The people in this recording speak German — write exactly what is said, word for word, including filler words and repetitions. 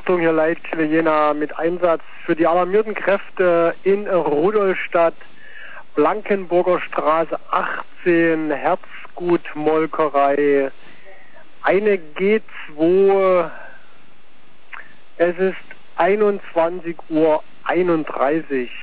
Achtung, hier Leitstelle Jena mit Einsatz für die alarmierten Kräfte in Rudolstadt, Blankenburger Straße achtzehn, Herzgutmolkerei, eine G zwei, es ist einundzwanzig Uhr einunddreißig.